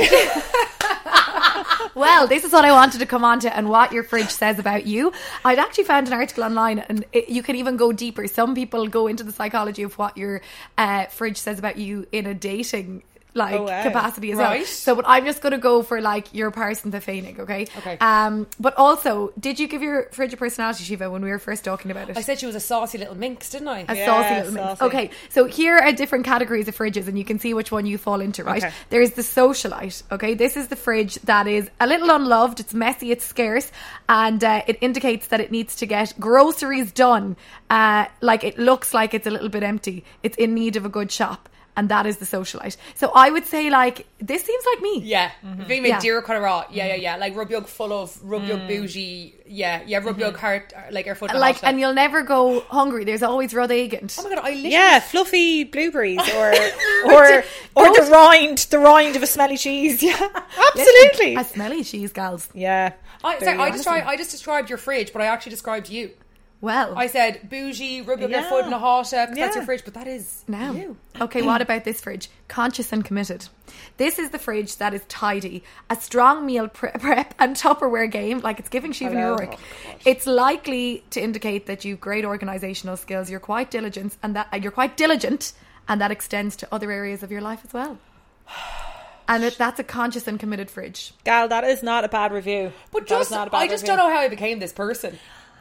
Well, this is what I wanted to come on to and what your fridge says about you. I'd actually found an article online and it, you can even go deeper. Some people go into the psychology of what your uh, fridge says about you in a dating like Oh, wow. capacity as Right. well. So but I'm just going to go for like your person to Fainig, okay? Okay. Um, but also, did you give your fridge a personality, Shiva, when we were first talking about it? I said she was a saucy little minx, didn't I? A Yeah, saucy little minx. saucy. Okay, so here are different categories of fridges, and you can see which one you fall into, right? Okay. There is the socialite. Okay, this is the fridge that is a little unloved. It's messy. It's scarce, and uh, it indicates that it needs to get groceries done. Uh, like it looks like it's a little bit empty. It's in need of a good shop. And that is the socialite. So I would say, like, this seems like me. Yeah, Mm-hmm. Vimy Yeah. Dira Colorado. Yeah, yeah, yeah. Like Rubyog full of Rubyog bougie. Yeah, yeah. Rubyog heart like our foot. in the Like, hospital. and you'll never go hungry. There's always Rud Agent. oh my god, I literally. Yeah, fluffy blueberries or or or the rind, the rind of a smelly cheese. Yeah, absolutely. A smelly cheese, gals. Yeah. I, There sorry, you I go. described. I just described your fridge, but I actually described you. Well, I said bougie, rub your Yeah. foot in a hot, because Yeah. that's your fridge, but that is now. you. Okay, what about this fridge? Conscious and committed. This is the fridge that is tidy, a strong meal pre- prep and Tupperware game, like it's giving Shiva Hello. New York. It's likely to indicate that you've great organisational skills. You're quite diligent, and that uh, you're quite diligent, and that extends to other areas of your life as well. And it, that's a conscious and committed fridge. Gal, that is not a bad review. But That is just, not a bad I just review. don't know how I became this person.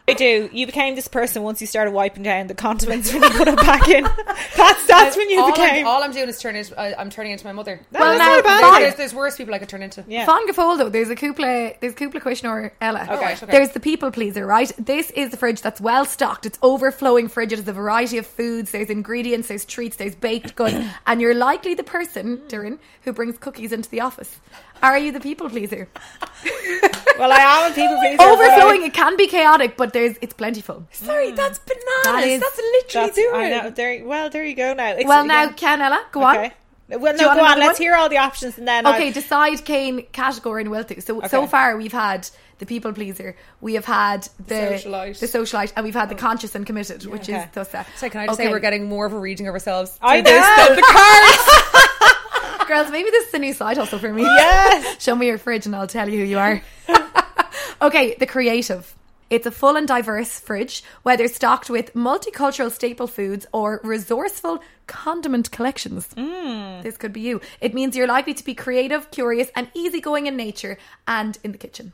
I do. You became this person once you started wiping down the condiments when you put it back in. That's that's when you all became. I'm, all I'm doing is turning. I, I'm turning into my mother. Well, that's now, not bad. fine. There's, there's worse people I could turn into. Yeah. Fan Gafoldo, there's a couple there's a couple question Ella. Okay, right, okay. There's the people pleaser, right? This is the fridge that's well stocked. It's overflowing fridge. It has a variety of foods. There's ingredients, there's treats, there's baked goods. And you're likely the person, Darren, who brings cookies into the office. Are you the people pleaser? Well, I am a people pleaser. Overflowing, it can be chaotic, but there's it's plentiful. Sorry, that's bananas. That is- that's literally That's, doing. I know. There, well, there you go now. It's, Well, now, yeah. Ken, Ella, go Okay. on. Well, you no, want go on. another Let's one? hear all the options and then. Okay, I'll- decide Kane category and will to. So so Okay. far we've had the people pleaser, we have had the socialite. the socialite, and we've had the conscious and committed, which Okay. is Thusa. So can I just Okay. say we're getting more of a reading of ourselves? I through this know. than the cards. Girls, maybe this is a new side hustle for me. Yes. Show me your fridge and I'll tell you who you are. Okay, the creative. It's a full and diverse fridge, whether stocked with multicultural staple foods or resourceful condiment collections. Mm. This could be you. It means you're likely to be creative, curious, and easygoing in nature and in the kitchen.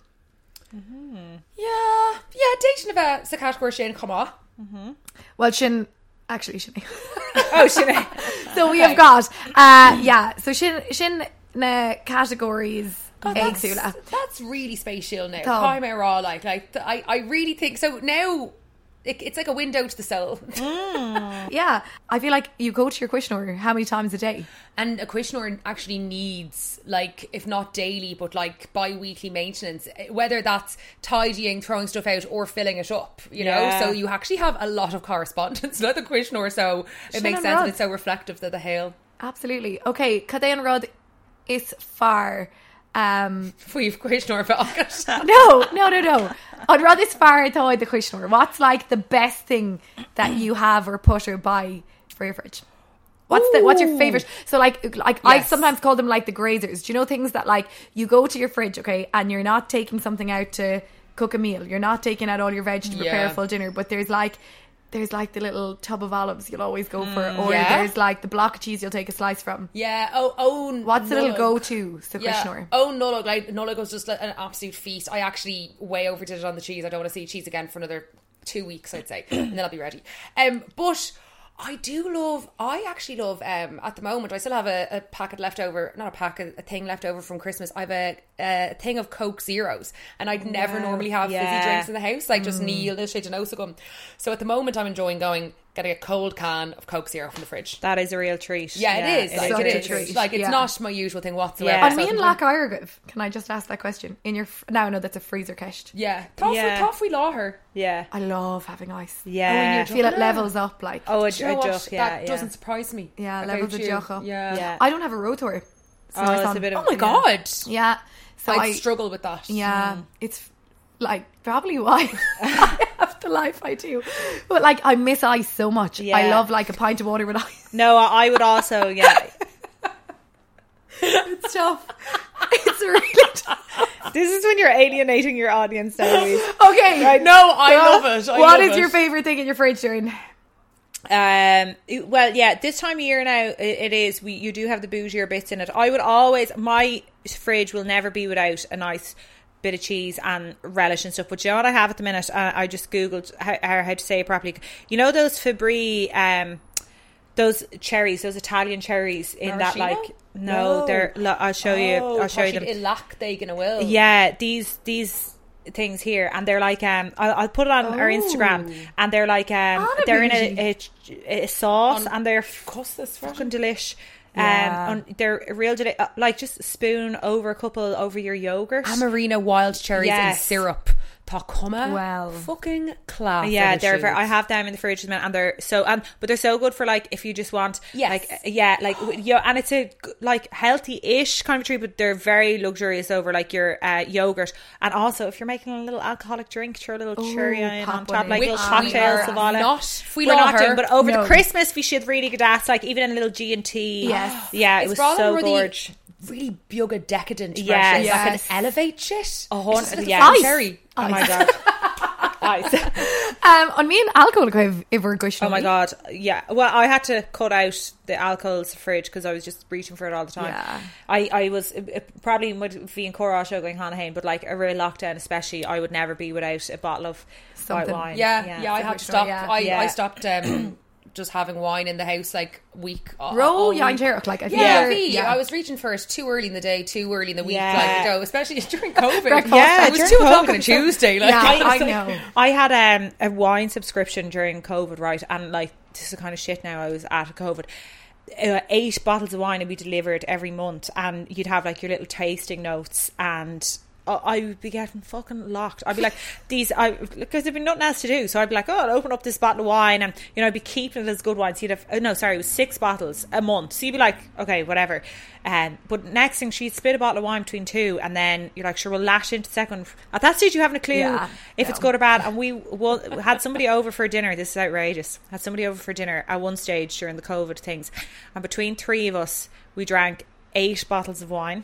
Yeah, yeah. Dating about the category Shane, come on. Well, Shin, actually, Shin. Oh, Sinead. So we have got, uh, yeah, so Shin, Shin uh, categories. God, that's, Éagsúla. that's really spatial now. Tá. Time raw, like, like th- I, I really think so. Now it, it's like a window to the soul, Yeah, I feel like you go to your questionnaire how many times a day? and a questionnaire actually needs, like, if not daily, but like bi-weekly maintenance. Whether that's tidying, throwing stuff out, or filling it up. You Yeah. know, so you actually have a lot of correspondence with the questionnaire. So it Shin makes and sense Rod. that it's so reflective that the hail. Absolutely. Okay, Cadean Rod is far. Um, We've questionnaire pocket. no, no, no, no. I'd rather is far though the questionnaire. What's like the best thing that you have or put or buy for your fridge? What's the what's your favorite? So like like I Yes. sometimes call them like the grazers. Do you know things that like you go to your fridge, okay, and you're not taking something out to cook a meal. You're not taking out all your veg to prepare Yeah. a full dinner, but there's like there's like the little tub of olives you'll always go for, or yeah. there's like the block of cheese you'll take a slice from. Yeah. Oh, own. What's the little Nullag. go-to? So Yeah. questionnaire. Oh, Nullag. Like, Nullag was just like an absolute feast. I actually way overdid it on the cheese. I don't want to see cheese again for another two weeks, I'd say. And then I'll be ready. Um, but I do love, I actually love, um, at the moment, I still have a, a packet left over, not a packet, a thing left over from Christmas. I have a, a thing of Coke Zeros, and I'd never normally have Yeah. fizzy drinks in the house, like just Neil, little shit, and Osagum. So at the moment, I'm enjoying going, getting a cold can of Coke Zero from the fridge. That is a real treat. Yeah, it is. Like, such it a is. treat. Like, it's Yeah. not my usual thing whatsoever. Yeah. And So me I and can- Lack Irigav, can I just ask that question? In your fr- no, no, that's a freezer cached. Yeah. Tough, Yeah. tough we law her. Yeah. I love having ice. Yeah. I feel it levels up. Like, Oh, a, Do you know a what? duck, yeah. that yeah. doesn't surprise me. Yeah, about levels of you. joch up. Yeah. Yeah. I don't have a rotor. So Oh, my it's son- a bit of. Oh my god. yeah. So I'd I struggle with that. Yeah, it's like probably why I have the life I do. But like, I miss ice so much. I Yeah. love like a pint of water with ice. No, I I would also, yeah. It's tough. It's really tough. This is when you're alienating your audience, Louise. Okay. Right. No, I Well, love it. I what love is it. your favourite thing in your fridge, Darren? Um. it- Well, yeah. This time of year now, it, it is. We you do have the bougier bits in it. I would always. My fridge will never be without a nice bit of cheese and relish and stuff. But you know what I have at the minute? Uh, I just googled how, how how to say it properly. You know those Fabri, um, those cherries, those Italian cherries in that Maraschino? like. No, No. they're. lo- I'll show you. Oh, I'll show you them. Ilac they gonna will. Yeah, these these things here, and they're like um I'll, I'll put it on our Instagram, and they're like um Oh, they're in bougie. a, a, a sauce, On and they're Custis fucking delish. Yeah. Um, on, they're real deli- uh, like just spoon over a couple over your yogurt. Amarina wild cherries and Yes. syrup. Tá cuma. Wow. Fucking class. Yeah, of a they're shoot. very, I have them in the fridge, and they're so and but they're so good for like if you just want Yes. like uh, yeah like w- yeah, and it's a g- like healthy-ish kind of treat, but they're very luxurious over like your uh, yogurt, and also if you're making a little alcoholic drink, throw a little cherry on pop on one top, in. like Which little we cocktails, are Savannah. not- we We're law not her. doing, but over No. the Christmas we should really get ass like even in a little G and T. Yes. yeah, it It's was for all so of the gorge. really bugga decadent Yes. versions Yes. that can elevate shit. A hun- It's just like yeah. a cherry. Oh my god. Ice. Um, on me and alcohol go over gush. Oh my god, yeah. Well, I had to cut out the alcohol's fridge because I was just reaching for it all the time. Yeah. I, I was uh, probably with V and Cora show going hand in hand, but like a real lockdown, especially, I would never be without a bottle of Something. white wine. Yeah, yeah, I had to stop. yeah. I, Yeah. I stopped um, just having wine in the house like week. uh, Row, all yeah, week. I'm like I feel Yeah, you're- V, yeah. I was reaching for it too early in the day, too early in the week. Yeah. Like, you know, especially during COVID. Breakfast. Yeah, it was during two o'clock COVID. on a Tuesday. Like, Yeah, I was I like- know. I had um, a wine subscription during COVID, right? And like, this is the kind of shit now I was at COVID. Uh, eight bottles of wine would be delivered every month, and you'd have like your little tasting notes, and I I would be getting fucking locked. I'd be like, these, I because there'd be nothing else to do, so I'd be like, oh, I'll open up this bottle of wine, and you know, I'd be keeping it as good wine. So you'd have, oh, no, sorry, it was six bottles a month. So you'd be like, okay, whatever. Um, but next thing, she'd split a bottle of wine between two, and then you're like, sure, we'll lash into the second. At that stage, you haven't a clue Yeah, if no. it's good or bad. And we will, had somebody over for dinner. This is outrageous. Had somebody over for dinner at one stage during the COVID things, and between three of us, we drank eight bottles of wine.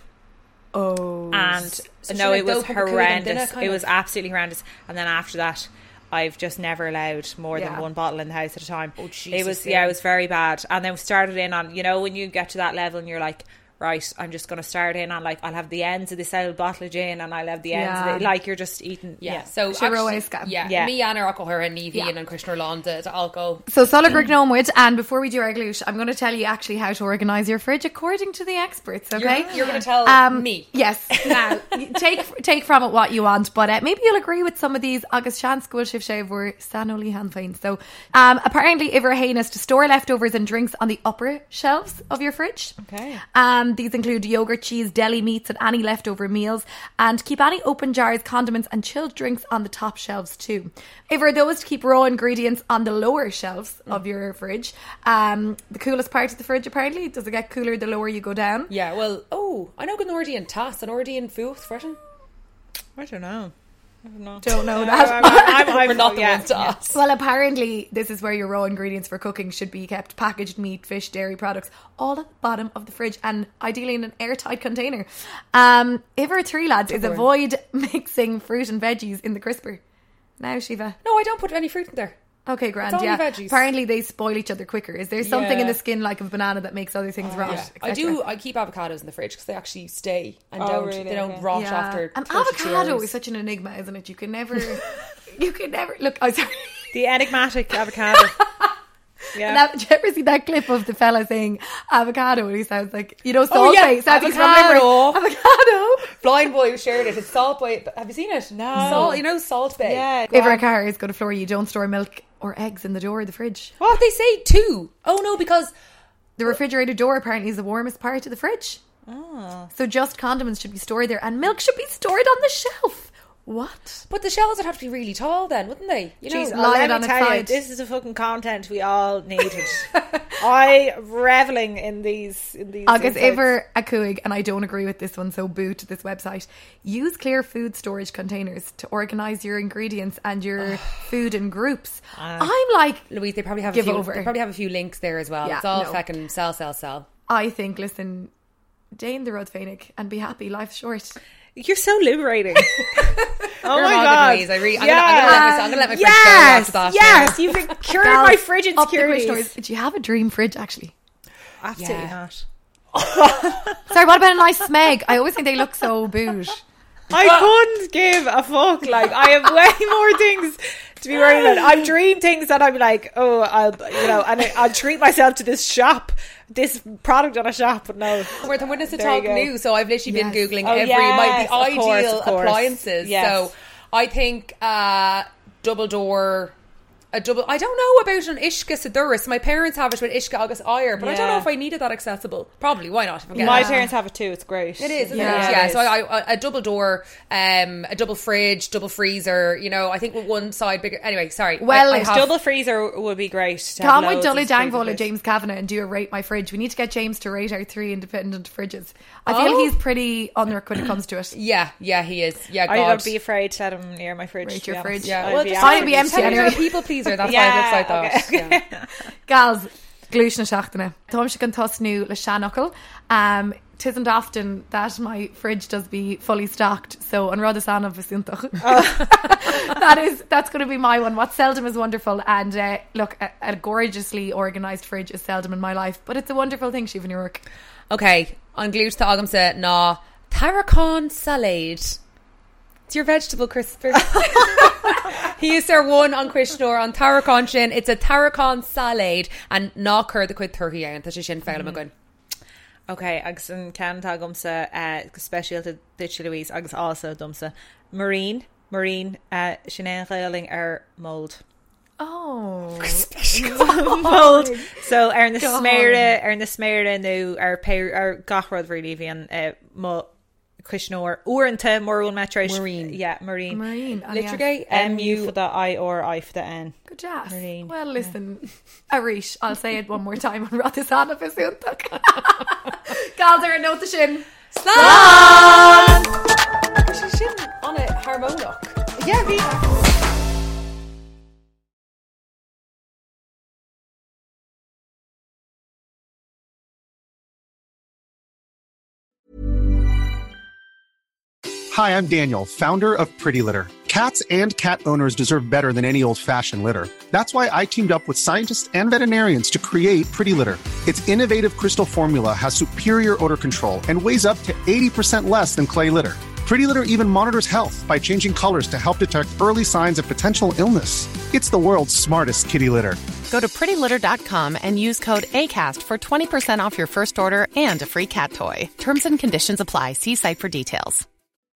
Oh, And So no, she it like was dope and cool and horrendous. dinner, kind It was of? absolutely horrendous. And then after that, I've just never allowed more Yeah. than one bottle in the house at a time. Oh, it Jesus, was yeah. yeah, it was very bad. And then we started in on, you know, when you get to that level and you're like, right, I'm just going to start in on like, I'll have the ends of this old bottle of gin, and I'll have the ends Yeah. of it. Like, you're just eating. Yeah, Yeah. so Shiro actually, Esca. yeah, Yeah. me, Anna O'Hara, and Nevie, Yeah. and Krishna Orlando to alcohol. So Solagric Gnomewood, and before we do our glute, I'm going to tell you actually how to organise your fridge according to the experts, okay? You're, you're going to tell Um, me. Yes. Now, take take from it what you want, but uh, maybe you'll agree with some of these agus chance school shift over Stanley Hanfain. So, um, apparently, if heinous to store leftovers and drinks on the upper shelves of your fridge. Okay. Um, these include yogurt, cheese, deli meats, and any leftover meals, and keep any open jars, condiments, and chilled drinks on the top shelves too. If are those to keep raw ingredients on the lower shelves of your fridge, um, the coolest part of the fridge apparently, does it get cooler the lower you go down? Yeah, well, oh, I know an Ordian Tass, an Ordian Futh, freshen. I don't know. I don't know. Don't know that. I'm, I'm, I'm, We're not the yeah, ones to yeah. ask. Well, apparently, this is where your raw ingredients for cooking should be kept. Packaged meat, fish, dairy products, all at the bottom of the fridge, and ideally in an airtight container. Um, if our three lads is avoid mixing fruit and veggies in the crisper. Now, Shiva. No, I don't put any fruit in there. Okay, grand. It's only Yeah. veggies. Apparently, they spoil each other quicker. Is there something in Yeah. the skin like of a banana that makes other things rot? Yeah. et I cetera? do. I keep avocados in the fridge because they actually stay and Oh, don't. really? They don't Okay. rot Yeah. after. An thirty-two avocado hours. is such an enigma, isn't it? You can never. you can never. Look, I'm sorry. The enigmatic avocado. Yeah. Now, did you ever see that clip of the fella saying avocado and he sounds like, you know, Oh, salt yeah, bay? Sounds like he's from avocado. Limerick. Avocado. Blind boy who shared it. It's Salt Bay. Have you seen it? No. Salt. You know Salt Bay. Yeah. If our car is going to floor you, don't store milk or eggs in the door of the fridge. What they say too? Oh no, because The refrigerator door apparently is the warmest part of the fridge. Oh. So just condiments should be stored there and milk should be stored on the shelf. What? but the shelves would have to be really tall then, wouldn't they? You know. Jeez, lie let it me on its tell you, side. this is the fucking content we all needed. I reveling in these in these. Agus insights. ever a cuig, and I don't agree with this one, so boo to this website. Use clear food storage containers to organise your ingredients and your food in groups. I'm like, Louise, they probably have Give a few, over. They probably have a few links there as well. Yeah, it's all no. fucking sell, sell, sell. I think, listen, Dane the Road Phoenix and be happy, life's short. You're so liberating. Oh You're my wrong, god! Louise. I really, I'm, Yeah. gonna, I'm, gonna let my, I'm gonna let my fridge go Yes, after that. yes, you've cured Gals, my fridge up the fridge insecurities. doors. Do you have a dream fridge, actually? Absolutely Yeah. not. Sorry, what about a nice Smeg? I always think they look so bouge. I couldn't give a fuck. Like, I have way more things to be worried about. I've dreamed things that I'm like, oh, I'll, you know, and I, I'll treat myself to this shop, this product on a shop. But no, We're the witness to There you talk go. new, so I've literally Yes. been googling Oh, every yes, my, the of course, ideal of course. appliances. Yes. So I think uh, double door. A double. I don't know about an Ishka Siduris. My parents have it with Ishka August Ire, but I don't Yeah. know if I needed that accessible. Probably. Why not? If I'm getting my it. parents have it too. It's great. It is, isn't Yeah, it? it Yeah. is. So I, I, a double door, um, a double fridge, double freezer. You know, I think with one side bigger. Anyway, sorry. Well, I, I it's have, Double freezer would be great. to have Come with loads Dully of freezer Dangvola, fridge. James Kavanagh, and do a rate my fridge. We need to get James to rate our three independent fridges. I feel Oh. he's pretty unrick when it comes to it. Yeah, yeah, he is. Yeah, I God. would be afraid to let him near my fridge. Rate to be your honest. fridge. Yeah, I'd well, be just Mine tell would him- be empty tell him you're anyway. a people pleaser. That's Yeah, why it looks like that. okay. Yeah. Gals, glúis na seachtainna. Tám se an tosnú le seanachil. Um, tisn't often that my fridge does be fully stocked. So an rud is anna visintoch. That is that's going to be my one. What seldom is wonderful. And uh, look, a, a gorgeously organised fridge is seldom in my life, but it's a wonderful thing, Siobhan York. Okay, an glúis tá agamsa ná tarracan salad. It's your vegetable crisper. He is there one on Quishnor on tarracan sin. It's a tarracan salad and ná cur the quid thirty and that's sin fell mm. Okay, agus an can tá gomsa uh, specialta Ditch Louise agus also dumsa marine marine uh, Sinead Gailing ar mold. Oh, mold. So ar na smeire ar na smeire nu ar pe ar gachrod really bhíon uh, mo Quishnor uanta morún metro marine. Yeah, marine. Marine. Literally M U for the I or I for the N. Good job. Marine. Well, listen, yeah. Arish, I'll say it one more time on Rathasana Fisuntak. Galder and note the shin. Slán! She's shin on a harmonic. Yeah, we. Hi, I'm Daniel, founder of Pretty Litter. Cats and cat owners deserve better than any old-fashioned litter. That's why I teamed up with scientists and veterinarians to create Pretty Litter. Its innovative crystal formula has superior odor control and weighs up to eighty percent less than clay litter. Pretty Litter even monitors health by changing colors to help detect early signs of potential illness. It's the world's smartest kitty litter. Go to pretty litter dot com and use code ACAST for twenty percent off your first order and a free cat toy. Terms and conditions apply. See site for details.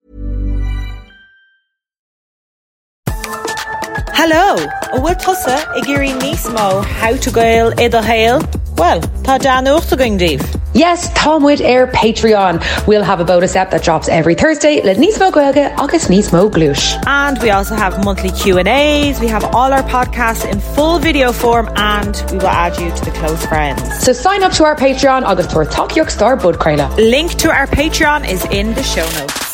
Hello, a bhfuil tusa I géirí níos mó how to gael idir hail? Well, tá Dan uachta going díobh. Yes, Tomwood Air Patreon. We'll have a bonus app that drops every Thursday. Let Nismo Goelge, August Nismo Glush. And we also have monthly Q and A's. We have all our podcasts in full video form and we will add you to the close friends. So sign up to our Patreon, August for Talk York Star Bud Krayla. Link to our Patreon is in the show notes.